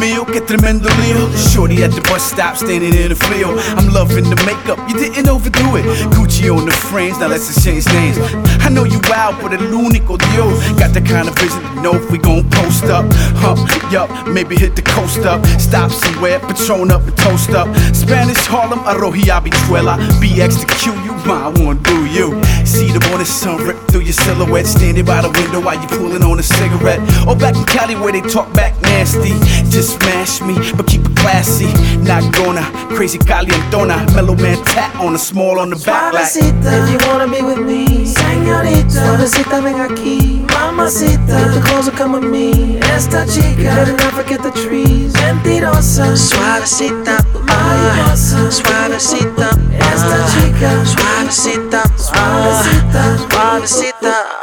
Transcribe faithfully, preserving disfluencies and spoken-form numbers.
mío, qué tremendo lío. Shorty at the bus stop, standing in the field. I'm loving the makeup, you didn't overdo it. Gucci on the frames, now let's exchange names. I know you wild, but el único Dios. Got the kind of vision to know if we gon' post up. Huh, yup, maybe hit the coast up. Stop somewhere, Patron up and toast up. Spanish Harlem, Arroji Habichuela. B X to Q, you might wanna do you. See the morning sun rip through your silhouette, standing by the window while you pulling on a cigarette. Or back in Cali where they talk back nasty. Just smash me, but keep it classy. Not gonna, crazy calientona. Mellow man tat on the small on the back like. Suavecita, if you wanna be with me, señorita. Suavecita, ven aquí, mamacita. Get the clothes and come with me. Esta chica, better not forget the trees. Mentirosa, Suavecita, ah, suavecita, esta chica, suavecita, suavecita. suavecita.